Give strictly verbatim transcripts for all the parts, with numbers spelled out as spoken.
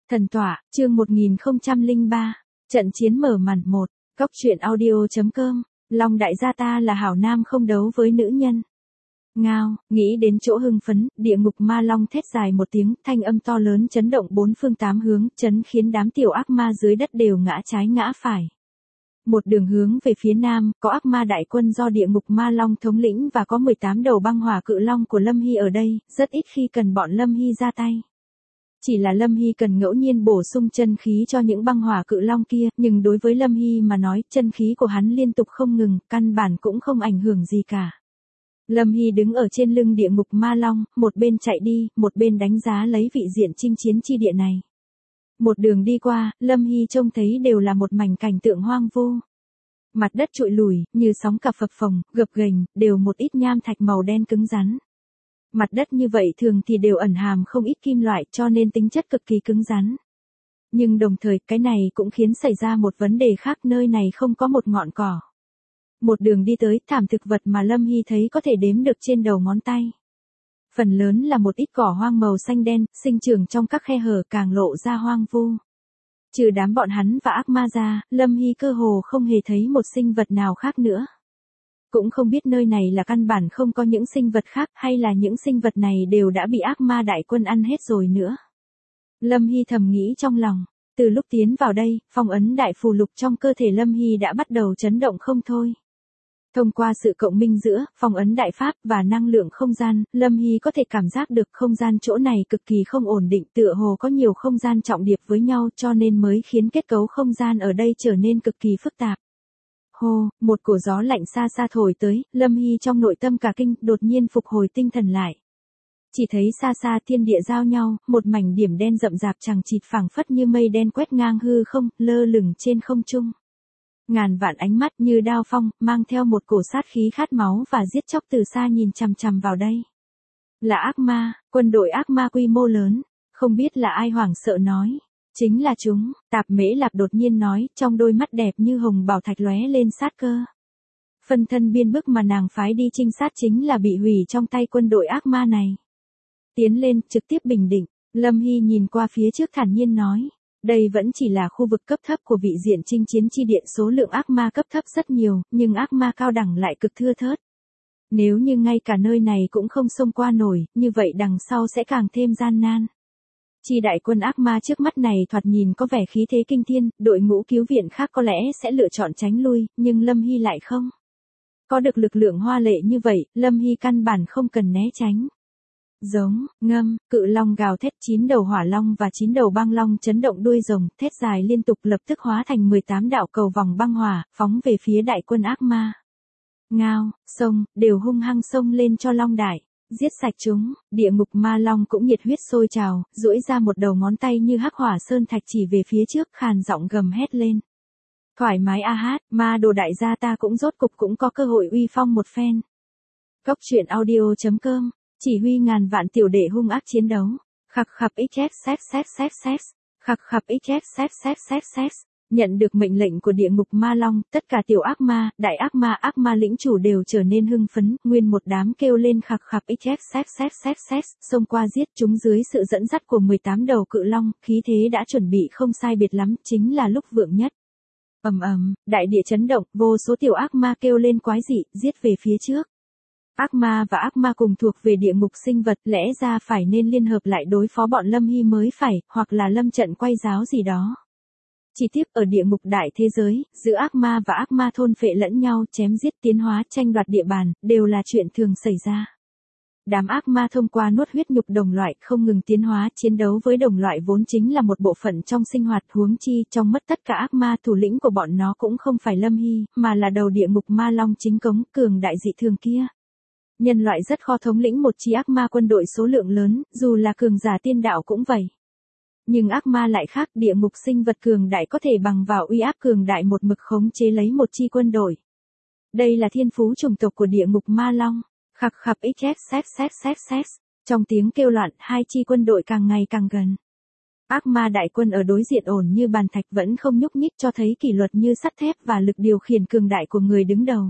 Thần tọa, chương một nghìn không trăm lẻ ba, trận chiến mở màn một, Cóc truyện audio chấm com, Long đại gia ta là hảo nam không đấu với nữ nhân. Ngao, nghĩ đến chỗ hưng phấn, địa ngục ma long thét dài một tiếng, thanh âm to lớn chấn động bốn phương tám hướng, chấn khiến đám tiểu ác ma dưới đất đều ngã trái ngã phải. Một đường hướng về phía nam, có ác ma đại quân do địa ngục ma long thống lĩnh và có mười tám đầu băng hỏa cự long của Lâm Hy ở đây, rất ít khi cần bọn Lâm Hy ra tay. Chỉ là Lâm Hy cần ngẫu nhiên bổ sung chân khí cho những băng hỏa cự long kia, nhưng đối với Lâm Hy mà nói, chân khí của hắn liên tục không ngừng, căn bản cũng không ảnh hưởng gì cả. Lâm Hy đứng ở trên lưng địa ngục ma long, một bên chạy đi, một bên đánh giá lấy vị diện chinh chiến chi địa này. Một đường đi qua, Lâm Hy trông thấy đều là một mảnh cảnh tượng hoang vu. Mặt đất trụi lùi, như sóng cặp phập phồng, gập ghềnh, đều một ít nham thạch màu đen cứng rắn. Mặt đất như vậy thường thì đều ẩn hàm không ít kim loại cho nên tính chất cực kỳ cứng rắn. Nhưng đồng thời cái này cũng khiến xảy ra một vấn đề khác, nơi này không có một ngọn cỏ. Một đường đi tới, thảm thực vật mà Lâm Hy thấy có thể đếm được trên đầu ngón tay. Phần lớn là một ít cỏ hoang màu xanh đen, sinh trưởng trong các khe hở càng lộ ra hoang vu. Trừ đám bọn hắn và ác ma ra, Lâm Hy cơ hồ không hề thấy một sinh vật nào khác nữa. Cũng không biết nơi này là căn bản không có những sinh vật khác hay là những sinh vật này đều đã bị ác ma đại quân ăn hết rồi nữa. Lâm Hy thầm nghĩ trong lòng, từ lúc tiến vào đây, phong ấn đại phù lục trong cơ thể Lâm Hy đã bắt đầu chấn động không thôi. Thông qua sự cộng minh giữa phong ấn đại pháp và năng lượng không gian, Lâm Hy có thể cảm giác được không gian chỗ này cực kỳ không ổn định, tựa hồ có nhiều không gian trọng điệp với nhau cho nên mới khiến kết cấu không gian ở đây trở nên cực kỳ phức tạp. Hô, một cổ gió lạnh xa xa thổi tới, Lâm Hy trong nội tâm cả kinh, đột nhiên phục hồi tinh thần lại. Chỉ thấy xa xa thiên địa giao nhau, một mảnh điểm đen rậm rạp chằng chịt phảng phất như mây đen quét ngang hư không, lơ lửng trên không trung. Ngàn vạn ánh mắt như đao phong, mang theo một cổ sát khí khát máu và giết chóc từ xa nhìn chằm chằm vào đây. Là ác ma, quân đội ác ma quy mô lớn, không biết là ai hoảng sợ nói. Chính là chúng, Tạp Mễ Lạp đột nhiên nói, trong đôi mắt đẹp như hồng bảo thạch lóe lên sát cơ. Phân thân biên bức mà nàng phái đi trinh sát chính là bị hủy trong tay quân đội ác ma này. Tiến lên, trực tiếp bình định, Lâm Hy nhìn qua phía trước thản nhiên nói. Đây vẫn chỉ là khu vực cấp thấp của vị diện chinh chiến chi điện, số lượng ác ma cấp thấp rất nhiều, nhưng ác ma cao đẳng lại cực thưa thớt. Nếu như ngay cả nơi này cũng không xông qua nổi, như vậy đằng sau sẽ càng thêm gian nan. Chi đại quân ác ma trước mắt này thoạt nhìn có vẻ khí thế kinh thiên, đội ngũ cứu viện khác có lẽ sẽ lựa chọn tránh lui, nhưng Lâm Hy lại không. Có được lực lượng hoa lệ như vậy, Lâm Hy căn bản không cần né tránh. Giống, ngâm, cự long gào thét, chín đầu hỏa long và chín đầu băng long chấn động đuôi rồng, thét dài liên tục lập tức hóa thành mười tám đạo cầu vòng băng hỏa, phóng về phía đại quân ác ma. Ngao, sông, đều hung hăng sông lên cho long đại. Giết sạch chúng, địa ngục ma long cũng nhiệt huyết sôi trào, duỗi ra một đầu ngón tay như hắc hỏa sơn thạch chỉ về phía trước, khàn giọng gầm hét lên. Thoải mái a hát, ma đồ đại gia ta cũng rốt cục cũng có cơ hội uy phong một phen. Cóc truyện audio chấm com, chỉ huy ngàn vạn tiểu đệ hung ác chiến đấu. Khặc khập xx xx xx xx, khặc khập xx xx xx xx. Nhận được mệnh lệnh của địa ngục ma long, tất cả tiểu ác ma, đại ác ma, ác ma lĩnh chủ đều trở nên hưng phấn, nguyên một đám kêu lên khặc khặc xx xx xx xx, xông qua giết chúng dưới sự dẫn dắt của mười tám đầu cự long, khí thế đã chuẩn bị không sai biệt lắm, chính là lúc vượng nhất. Ầm ầm, đại địa chấn động, vô số tiểu ác ma kêu lên quái dị, giết về phía trước. Ác ma và ác ma cùng thuộc về địa ngục sinh vật, lẽ ra phải nên liên hợp lại đối phó bọn Lâm Hy mới phải, hoặc là lâm trận quay giáo gì đó. Chỉ tiếp ở địa ngục đại thế giới, giữa ác ma và ác ma thôn phệ lẫn nhau, chém giết tiến hóa, tranh đoạt địa bàn, đều là chuyện thường xảy ra. Đám ác ma thông qua nuốt huyết nhục đồng loại, không ngừng tiến hóa, chiến đấu với đồng loại vốn chính là một bộ phận trong sinh hoạt, huống chi, trong mất tất cả ác ma, thủ lĩnh của bọn nó cũng không phải Lâm Hy, mà là đầu địa ngục ma long chính cống, cường đại dị thường kia. Nhân loại rất khó thống lĩnh một chi ác ma quân đội số lượng lớn, dù là cường giả tiên đạo cũng vậy. Nhưng ác ma lại khác, địa ngục sinh vật cường đại có thể bằng vào uy áp cường đại một mực khống chế lấy một chi quân đội. Đây là thiên phú chủng tộc của địa ngục ma long. Khặc khặc xx xx xx xx. Trong tiếng kêu loạn, hai chi quân đội càng ngày càng gần. Ác ma đại quân ở đối diện ổn như bàn thạch vẫn không nhúc nhích, cho thấy kỷ luật như sắt thép và lực điều khiển cường đại của người đứng đầu.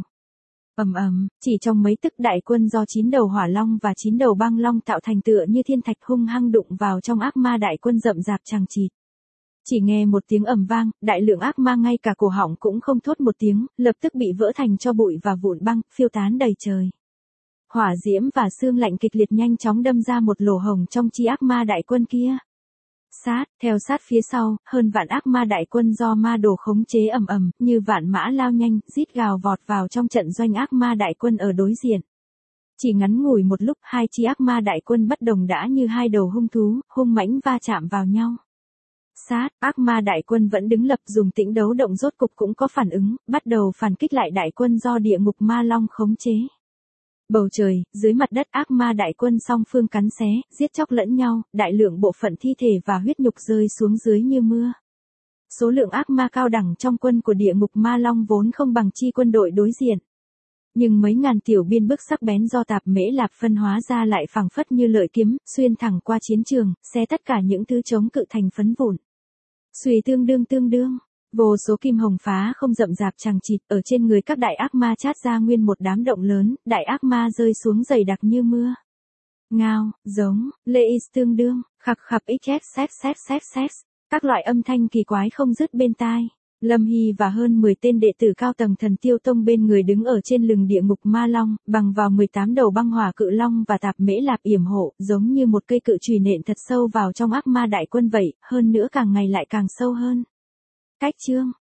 Ầm ầm, chỉ trong mấy tức đại quân do chín đầu hỏa long và chín đầu băng long tạo thành tựa như thiên thạch hung hăng đụng vào trong ác ma đại quân rậm rạp chằng chịt. Chỉ nghe một tiếng ầm vang, đại lượng ác ma ngay cả cổ họng cũng không thốt một tiếng, lập tức bị vỡ thành tro bụi và vụn băng, phiêu tán đầy trời. Hỏa diễm và sương lạnh kịch liệt nhanh chóng đâm ra một lỗ hổng trong chi ác ma đại quân kia. Sát, theo sát phía sau, hơn vạn ác ma đại quân do ma đồ khống chế ầm ầm, như vạn mã lao nhanh, rít gào vọt vào trong trận doanh ác ma đại quân ở đối diện. Chỉ ngắn ngủi một lúc, hai chi ác ma đại quân bất đồng đã như hai đầu hung thú, hung mãnh va chạm vào nhau. Sát, ác ma đại quân vẫn đứng lập dùng tĩnh đấu động rốt cục cũng có phản ứng, bắt đầu phản kích lại đại quân do địa ngục ma long khống chế. Bầu trời, dưới mặt đất ác ma đại quân song phương cắn xé, giết chóc lẫn nhau, đại lượng bộ phận thi thể và huyết nhục rơi xuống dưới như mưa. Số lượng ác ma cao đẳng trong quân của địa ngục ma long vốn không bằng chi quân đội đối diện. Nhưng mấy ngàn tiểu biên bức sắc bén do tạp mễ lạp phân hóa ra lại phẳng phất như lợi kiếm, xuyên thẳng qua chiến trường, xé tất cả những thứ chống cự thành phấn vụn. Xuy tương đương tương đương, vô số kim hồng phá không rậm rạp chằng chịt, ở trên người các đại ác ma chát ra nguyên một đám động lớn, đại ác ma rơi xuống dày đặc như mưa. Ngao, giống, lê is tương đương, khặc khặc xx xx xx xx, các loại âm thanh kỳ quái không dứt bên tai. Lâm Hy và hơn mười tên đệ tử cao tầng thần tiêu tông bên người đứng ở trên lưng địa ngục ma long, bằng vào mười tám đầu băng hỏa cự long và tạp mễ lạp yểm hộ, giống như một cây cự chùy nện thật sâu vào trong ác ma đại quân vậy, hơn nữa càng ngày lại càng sâu hơn. Cách chương